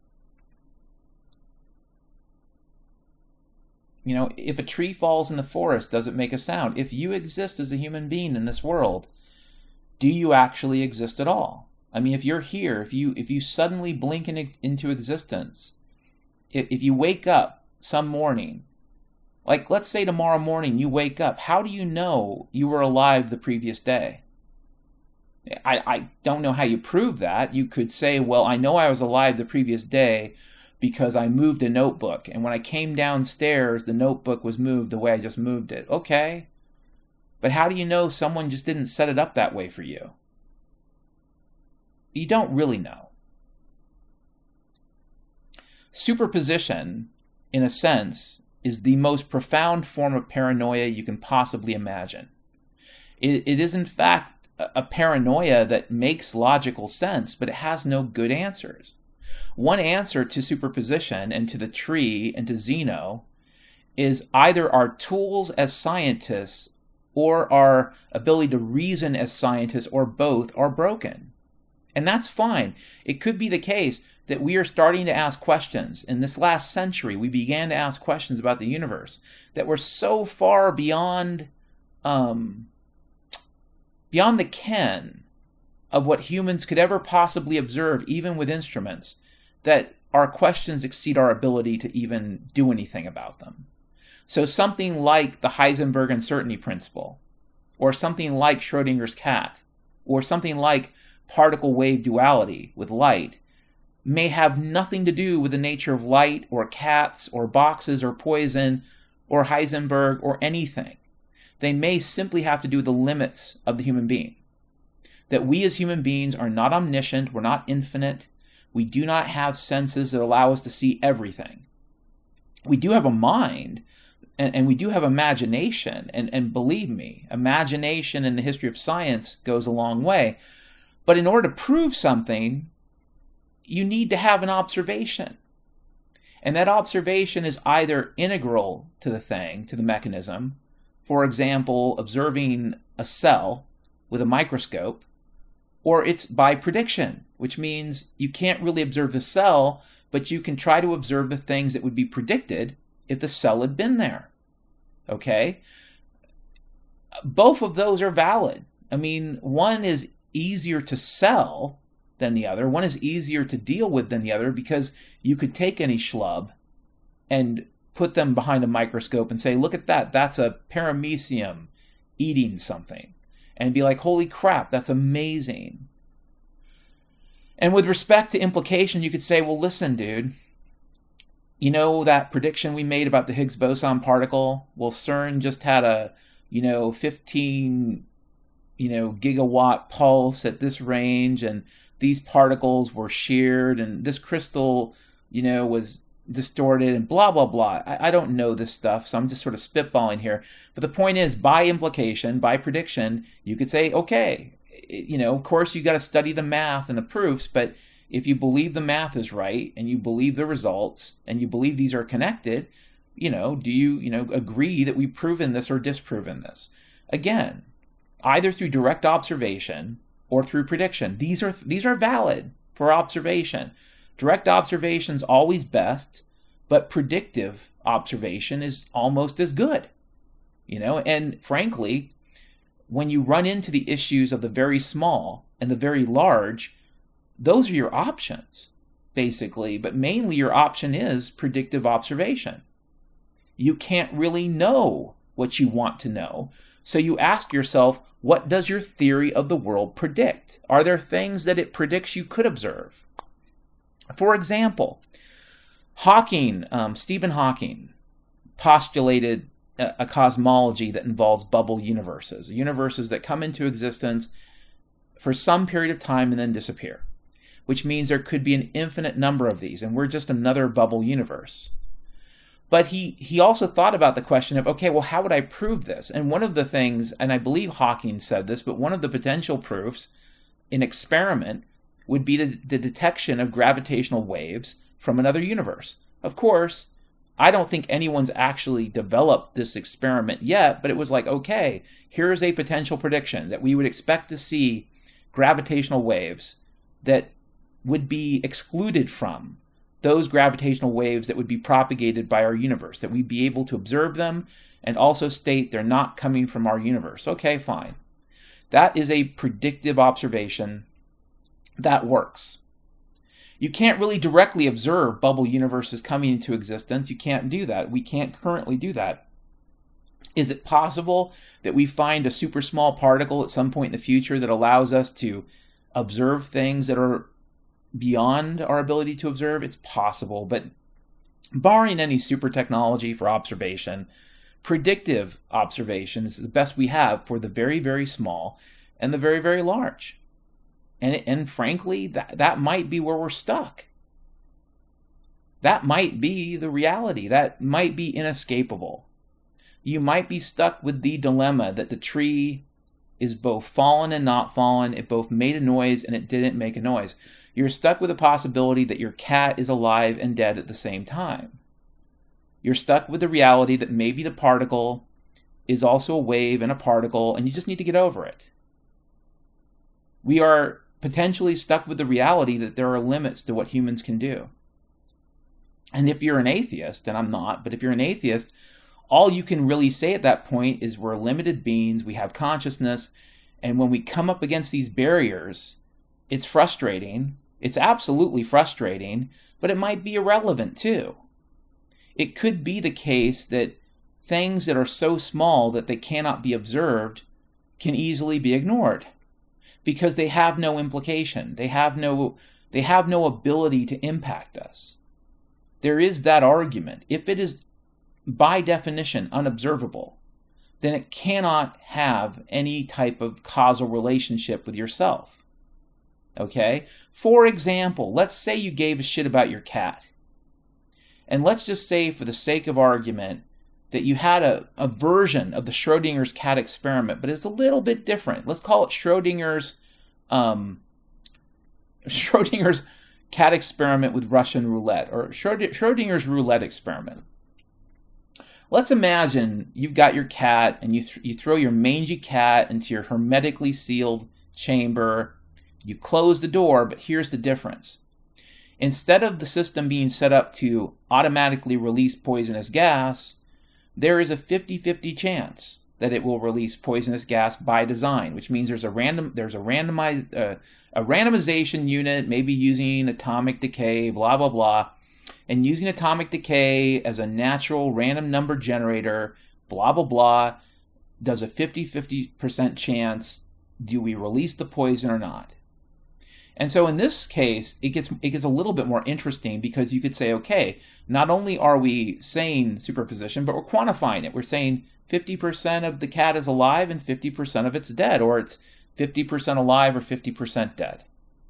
You know, if a tree falls in the forest, does it make a sound? If you exist as a human being in this world, do you actually exist at all? I mean, if you're here, if you if you suddenly blink in, into existence, if, if you wake up some morning, like let's say tomorrow morning you wake up, how do you know you were alive the previous day? I, I don't know how you prove that. You could say, well, I know I was alive the previous day because I moved a notebook. And when I came downstairs, the notebook was moved the way I just moved it. Okay. But how do you know someone just didn't set it up that way for you? You don't really know. Superposition, in a sense, is the most profound form of paranoia you can possibly imagine. It, it is, in fact, a paranoia that makes logical sense, but it has no good answers. One answer to superposition and to the tree and to Zeno is either our tools as scientists or our ability to reason as scientists, or both, are broken. And that's fine. It could be the case that we are starting to ask questions. In this last century, we began to ask questions about the universe that were so far beyond um, beyond the ken of what humans could ever possibly observe, even with instruments, that our questions exceed our ability to even do anything about them. So something like the Heisenberg uncertainty principle, or something like Schrodinger's cat, or something like particle-wave duality with light, may have nothing to do with the nature of light, or cats, or boxes, or poison, or Heisenberg, or anything. They may simply have to do with the limits of the human being. That we as human beings are not omniscient, we're not infinite, we do not have senses that allow us to see everything. We do have a mind, and, and we do have imagination, and, and believe me, imagination in the history of science goes a long way. But in order to prove something, you need to have an observation. And that observation is either integral to the thing, to the mechanism. For example, observing a cell with a microscope, or it's by prediction, which means you can't really observe the cell, but you can try to observe the things that would be predicted if the cell had been there. Okay? Both of those are valid. I mean, one is easier to sell than the other. One is easier to deal with than the other, because you could take any schlub and put them behind a microscope and say, look at that, that's a paramecium eating something. And be like, holy crap, that's amazing. And with respect to implication, you could say, well, listen, dude, you know that prediction we made about the Higgs boson particle? Well, CERN just had a, you know, fifteen, you know, gigawatt pulse at this range, and these particles were sheared, and this crystal, you know, was distorted, and blah, blah, blah. I, I don't know this stuff, so I'm just sort of spitballing here. But the point is, by implication, by prediction, you could say, okay, you know, of course, you got to study the math and the proofs, but if you believe the math is right and you believe the results and you believe these are connected, you know, do you, you know, agree that we've proven this or disproven this? Again, either through direct observation or through prediction. These are these are valid for observation. Direct observation is always best, but predictive observation is almost as good. You know, and frankly, when you run into the issues of the very small and the very large, those are your options, basically. But mainly your option is predictive observation. You can't really know what you want to know. So you ask yourself, what does your theory of the world predict? Are there things that it predicts you could observe? For example, Hawking, um, Stephen Hawking, postulated a, a cosmology that involves bubble universes, universes that come into existence for some period of time and then disappear, which means there could be an infinite number of these, and we're just another bubble universe. But he, he also thought about the question of, okay, well, how would I prove this? And one of the things, and I believe Hawking said this, but one of the potential proofs in experiment would be the, the detection of gravitational waves from another universe. Of course, I don't think anyone's actually developed this experiment yet, but it was like, okay, here's a potential prediction that we would expect to see gravitational waves that would be excluded from those gravitational waves that would be propagated by our universe, that we'd be able to observe them and also state they're not coming from our universe. Okay, fine. That is a predictive observation that works. You can't really directly observe bubble universes coming into existence. You can't do that. We can't currently do that. Is it possible that we find a super small particle at some point in the future that allows us to observe things that are beyond our ability to observe? It's possible, but barring any super technology for observation, predictive observation is the best we have for the very, very small and the very, very large. And, and frankly, that, that might be where we're stuck. That might be the reality. That might be inescapable. You might be stuck with the dilemma that the tree is both fallen and not fallen. It both made a noise and it didn't make a noise. You're stuck with the possibility that your cat is alive and dead at the same time. You're stuck with the reality that maybe the particle is also a wave and a particle, and you just need to get over it. We are potentially stuck with the reality that there are limits to what humans can do. And if you're an atheist, and I'm not, but if you're an atheist, all you can really say at that point is we're limited beings, we have consciousness, and when we come up against these barriers, it's frustrating. It's absolutely frustrating, but it might be irrelevant too. It could be the case that things that are so small that they cannot be observed can easily be ignored because they have no implication. They have no, they have no ability to impact us. There is that argument. If it is by definition unobservable, then it cannot have any type of causal relationship with yourself. Okay? For example, let's say you gave a shit about your cat. And let's just say, for the sake of argument, that you had a, a version of the Schrodinger's cat experiment, but it's a little bit different. Let's call it Schrodinger's um, Schrodinger's cat experiment with Russian roulette, or Schrodinger's roulette experiment. Let's imagine you've got your cat and you th- you throw your mangy cat into your hermetically sealed chamber. You close the door, but here's the difference. Instead of the system being set up to automatically release poisonous gas, there is a fifty-fifty chance that it will release poisonous gas by design, which means there's a random there's a randomized uh, a randomization unit, maybe using atomic decay, blah blah blah, and using atomic decay as a natural random number generator, blah blah blah, does a fifty-fifty percent chance do we release the poison or not. And so in this case, it gets it gets a little bit more interesting because you could say, okay, not only are we saying superposition, but we're quantifying it. We're saying fifty percent of the cat is alive and fifty percent of it's dead, or it's fifty percent alive or fifty percent dead.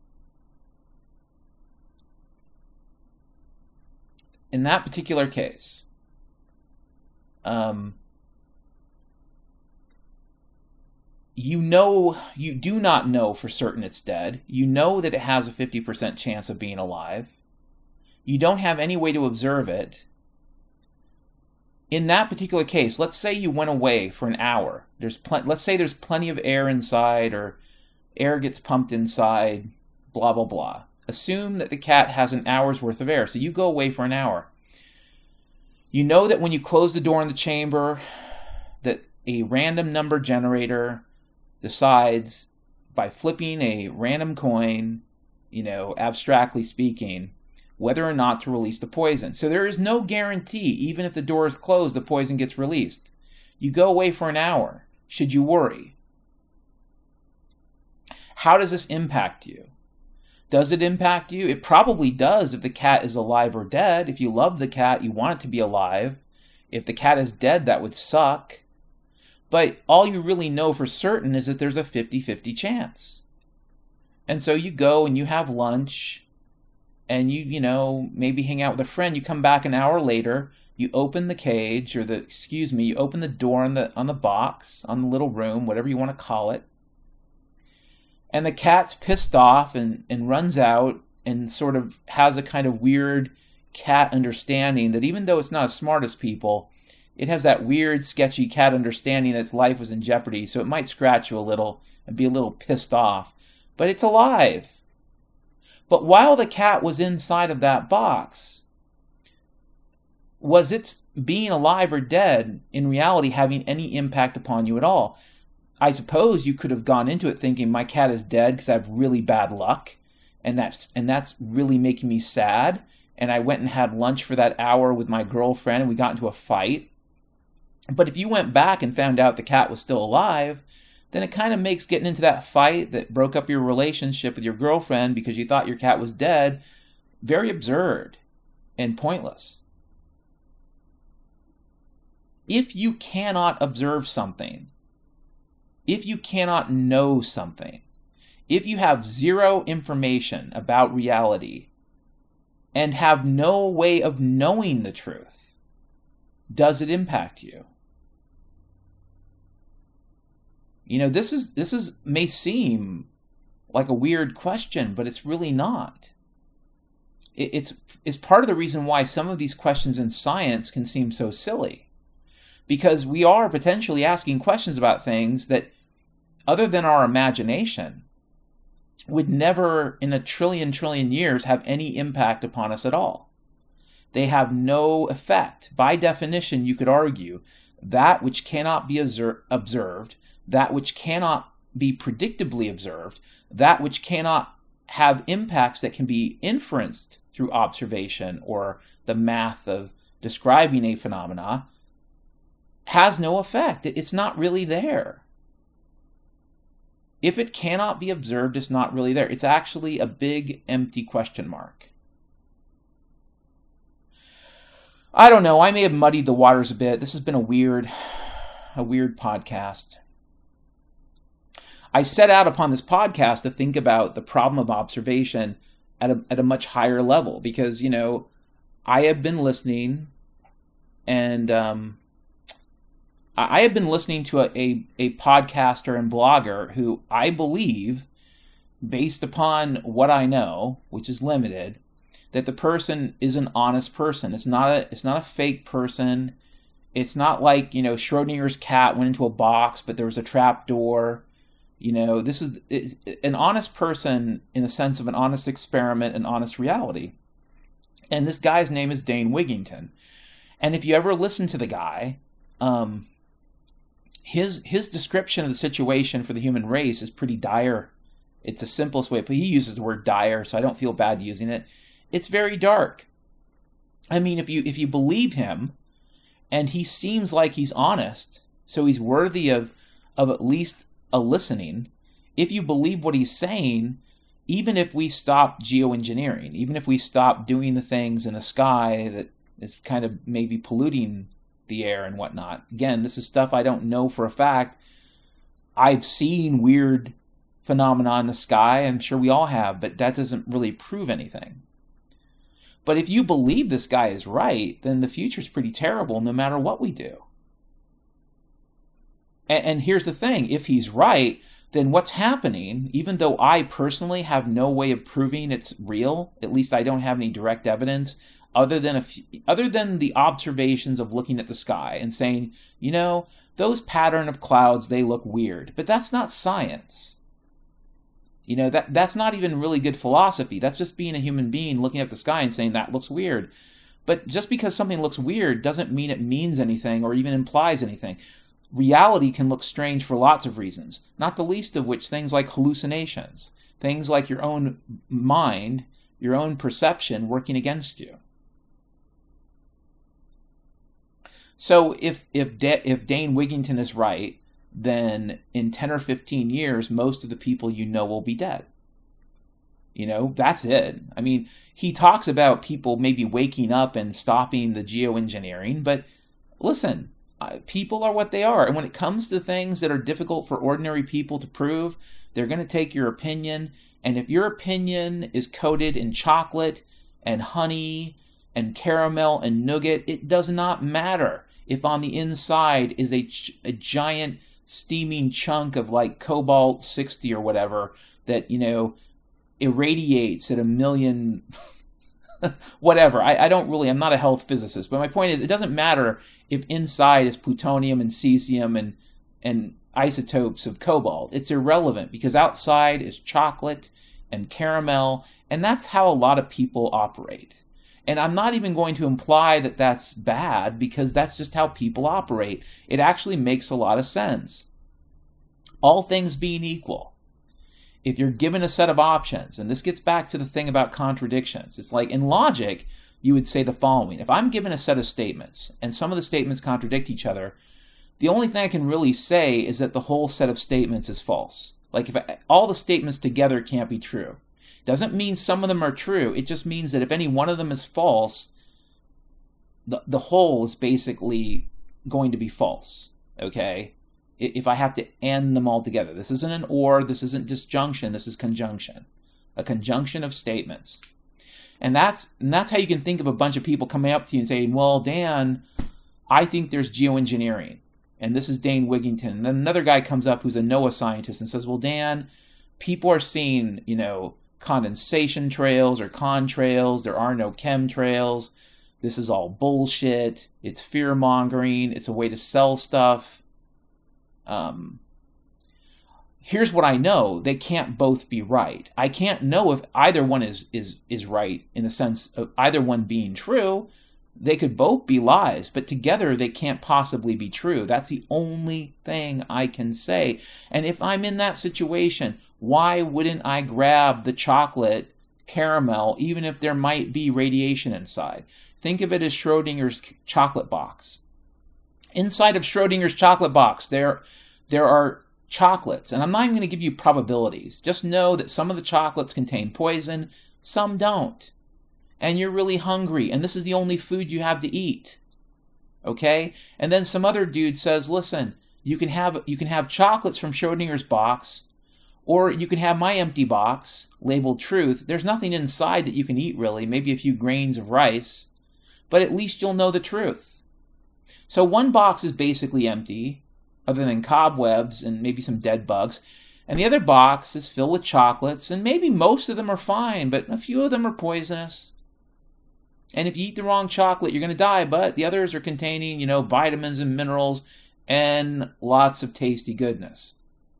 In that particular case, um, you know, you do not know for certain it's dead. You know that it has a fifty percent chance of being alive. You don't have any way to observe it. In that particular case, let's say you went away for an hour. There's pl- let's say there's plenty of air inside, or air gets pumped inside, blah, blah, blah. Assume that the cat has an hour's worth of air, so you go away for an hour. You know that when you close the door in the chamber, that a random number generator decides, by flipping a random coin, you know, abstractly speaking, whether or not to release the poison. So there is no guarantee, even if the door is closed, the poison gets released. You go away for an hour. Should you worry? How does this impact you? Does it impact you? It probably does if the cat is alive or dead. If you love the cat, you want it to be alive. If the cat is dead, that would suck. But all you really know for certain is that there's a fifty-fifty chance. And so you go and you have lunch, and you, you know, maybe hang out with a friend. You come back an hour later, you open the cage, or the, excuse me, you open the door on the, on the box, on the little room, whatever you want to call it. And the cat's pissed off and, and runs out and sort of has a kind of weird cat understanding that even though it's not as smart as people, it has that weird, sketchy cat understanding that its life was in jeopardy. So it might scratch you a little and be a little pissed off. But it's alive. But while the cat was inside of that box, was its being alive or dead in reality having any impact upon you at all? I suppose you could have gone into it thinking, my cat is dead because I have really bad luck, and that's and that's really making me sad, and I went and had lunch for that hour with my girlfriend and we got into a fight. But if you went back and found out the cat was still alive, then it kind of makes getting into that fight that broke up your relationship with your girlfriend because you thought your cat was dead very absurd and pointless. If you cannot observe something, if you cannot know something, if you have zero information about reality and have no way of knowing the truth, does it impact you? You know, this is this is may seem like a weird question, but it's really not. It, it's it's part of the reason why some of these questions in science can seem so silly, because we are potentially asking questions about things that, other than our imagination, would never in a trillion trillion years have any impact upon us at all. They have no effect. By definition, you could argue that which cannot be observed, that which cannot be predictably observed, that which cannot have impacts that can be inferenced through observation or the math of describing a phenomena, has no effect. It's not really there. If it cannot be observed, it's not really there. It's actually a big empty question mark. I don't know. I may have muddied the waters a bit. This has been a weird, a weird podcast. I set out upon this podcast to think about the problem of observation at a, at a much higher level because, you know, I have been listening and um, I have been listening to a, a, a podcaster and blogger who I believe, based upon what I know, which is limited, that the person is an honest person. It's not a it's not a fake person. It's not like, you know, Schrodinger's cat went into a box, but there was a trap door. You know, this is it's an honest person in the sense of an honest experiment, an honest reality. And this guy's name is Dane Wigington. And if you ever listen to the guy, um, his his description of the situation for the human race is pretty dire. It's the simplest way, but he uses the word dire, so I don't feel bad using it. It's very dark. I mean, if you if you believe him, and he seems like he's honest, so he's worthy of of at least a listening. If you believe what he's saying, even if we stop geoengineering, even if we stop doing the things in the sky that is kind of maybe polluting the air and whatnot. Again, this is stuff I don't know for a fact. I've seen weird phenomena in the sky. I'm sure we all have, but that doesn't really prove anything. But if you believe this guy is right, then the future's pretty terrible no matter what we do. And, and here's the thing, if he's right, then what's happening, even though I personally have no way of proving it's real, at least I don't have any direct evidence, other than a few, other than the observations of looking at the sky and saying, you know, those pattern of clouds, they look weird. But that's not science. You know, that that's not even really good philosophy. That's just being a human being looking at the sky and saying that looks weird. But just because something looks weird doesn't mean it means anything or even implies anything. Reality can look strange for lots of reasons, not the least of which things like hallucinations, things like your own mind, your own perception working against you. So if if De- if Dane Wigington is right, then in ten or fifteen years, most of the people you know will be dead. You know, that's it. I mean, he talks about people maybe waking up and stopping the geoengineering, but listen, people are what they are. And when it comes to things that are difficult for ordinary people to prove, they're going to take your opinion. And if your opinion is coated in chocolate and honey and caramel and nougat, it does not matter if on the inside is a, a giant steaming chunk of like cobalt sixty or whatever that, you know, irradiates at a million whatever. I, I don't really, I'm not a health physicist, but my point is it doesn't matter if inside is plutonium and cesium and, and isotopes of cobalt. It's irrelevant because outside is chocolate and caramel, and that's how a lot of people operate. And I'm not even going to imply that that's bad because that's just how people operate. It actually makes a lot of sense. All things being equal, if you're given a set of options, and this gets back to the thing about contradictions, it's like in logic, you would say the following. If I'm given a set of statements and some of the statements contradict each other, the only thing I can really say is that the whole set of statements is false. Like if I, all the statements together can't be true. Doesn't mean some of them are true. It just means that if any one of them is false, the, the whole is basically going to be false, okay? If I have to end them all together. This isn't an or, this isn't disjunction, this is conjunction. A conjunction of statements. And that's and that's how you can think of a bunch of people coming up to you and saying, well, Dan, I think there's geoengineering. And this is Dane Wigington. And then another guy comes up who's a NOAA scientist and says, well, Dan, people are seeing, you know, condensation trails or contrails. There are no chemtrails. This is all bullshit. It's fear-mongering. It's a way to sell stuff. Um, here's what I know. They can't both be right. I can't know if either one is, is, is right in the sense of either one being true. They could both be lies, but together they can't possibly be true. That's the only thing I can say. And if I'm in that situation, why wouldn't I grab the chocolate caramel, even if there might be radiation inside? Think of it as Schrodinger's chocolate box. Inside of Schrodinger's chocolate box, there, there are chocolates. And I'm not even going to give you probabilities. Just know that some of the chocolates contain poison, some don't. And you're really hungry, and this is the only food you have to eat. Okay? And then some other dude says, listen, you can have you can have chocolates from Schrodinger's box, or you can have my empty box, labeled truth. There's nothing inside that you can eat, really, maybe a few grains of rice, but at least you'll know the truth. So one box is basically empty, other than cobwebs and maybe some dead bugs, and the other box is filled with chocolates, and maybe most of them are fine, but a few of them are poisonous. And if you eat the wrong chocolate, you're going to die, but the others are containing, you know, vitamins and minerals and lots of tasty goodness.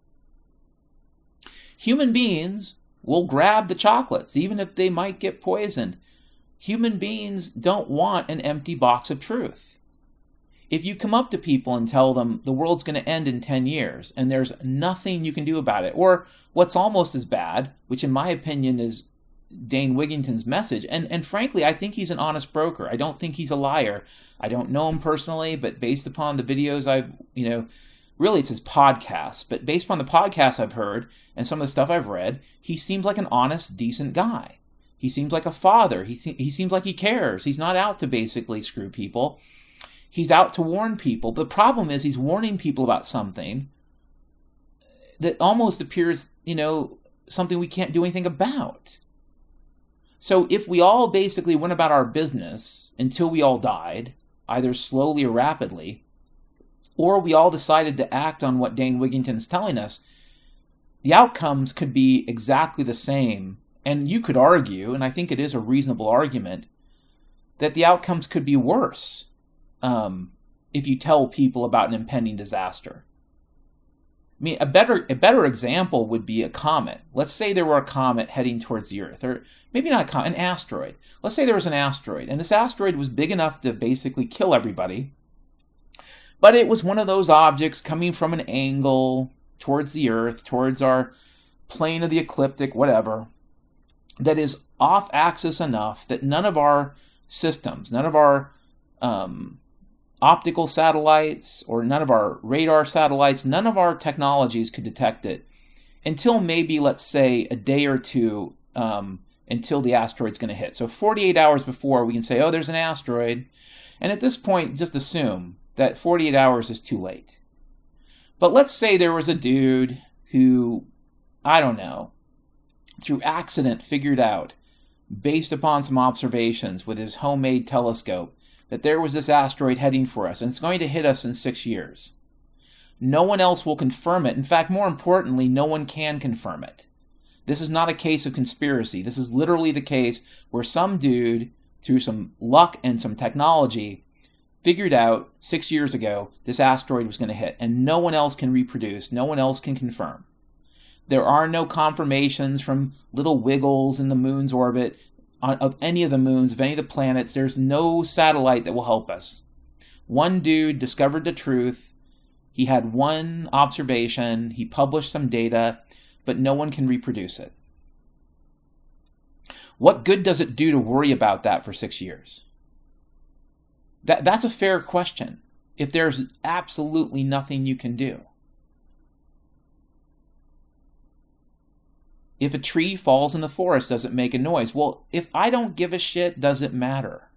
Human beings will grab the chocolates, even if they might get poisoned. Human beings don't want an empty box of truth. If you come up to people and tell them the world's going to end in ten years and there's nothing you can do about it, or what's almost as bad, which in my opinion is Dane Wigington's message, and, and frankly, I think he's an honest broker. I don't think he's a liar. I don't know him personally, but based upon the videos I've, you know, really it's his podcasts, but based upon the podcasts I've heard and some of the stuff I've read, he seems like an honest, decent guy. He seems like a father. He, th- he seems like he cares. He's not out to basically screw people. He's out to warn people. The problem is he's warning people about something that almost appears, you know, something we can't do anything about. So if we all basically went about our business until we all died, either slowly or rapidly, or we all decided to act on what Dane Wigington is telling us, the outcomes could be exactly the same. And you could argue, and I think it is a reasonable argument, that the outcomes could be worse um, if you tell people about an impending disaster. I mean, a better a better example would be a comet. Let's say there were a comet heading towards the Earth, or maybe not a comet, an asteroid. Let's say there was an asteroid, and this asteroid was big enough to basically kill everybody, but it was one of those objects coming from an angle towards the Earth, towards our plane of the ecliptic, whatever, that is off-axis enough that none of our systems, none of our um, optical satellites or none of our radar satellites, none of our technologies could detect it until maybe, let's say, a day or two um, until the asteroid's going to hit. So forty-eight hours before, we can say, oh, there's an asteroid. And at this point, just assume that forty-eight hours is too late. But let's say there was a dude who, I don't know, through accident figured out, based upon some observations with his homemade telescope, that there was this asteroid heading for us, and it's going to hit us in six years. No one else will confirm it. In fact, more importantly, no one can confirm it. This is not a case of conspiracy. This is literally the case where some dude, through some luck and some technology, figured out six years ago this asteroid was going to hit, and no one else can reproduce, no one else can confirm. There are no confirmations from little wiggles in the moon's orbit of any of the moons, of any of the planets. There's no satellite that will help us. One dude discovered the truth. He had one observation. He published some data, but no one can reproduce it. What good does it do to worry about that for six years? That, that's a fair question, if there's absolutely nothing you can do. If a tree falls in the forest, does it make a noise? Well, if I don't give a shit, does it matter?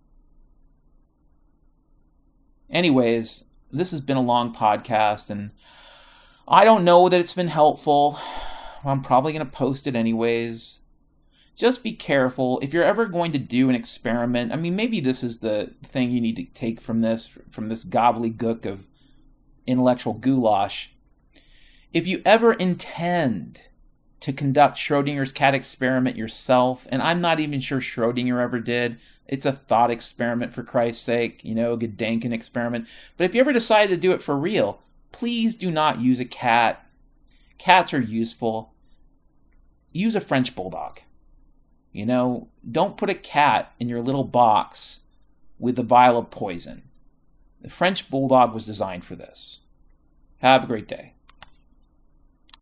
Anyways, this has been a long podcast, and I don't know that it's been helpful. I'm probably going to post it anyways. Just be careful. If you're ever going to do an experiment, I mean, maybe this is the thing you need to take from this, from this gobbledygook of intellectual goulash. If you ever intend to conduct Schrodinger's cat experiment yourself, and I'm not even sure Schrodinger ever did. It's a thought experiment, for Christ's sake, you know, a Gedanken experiment. But if you ever decide to do it for real, please do not use a cat. Cats are useful. Use a French bulldog. You know, don't put a cat in your little box with a vial of poison. The French bulldog was designed for this. Have a great day.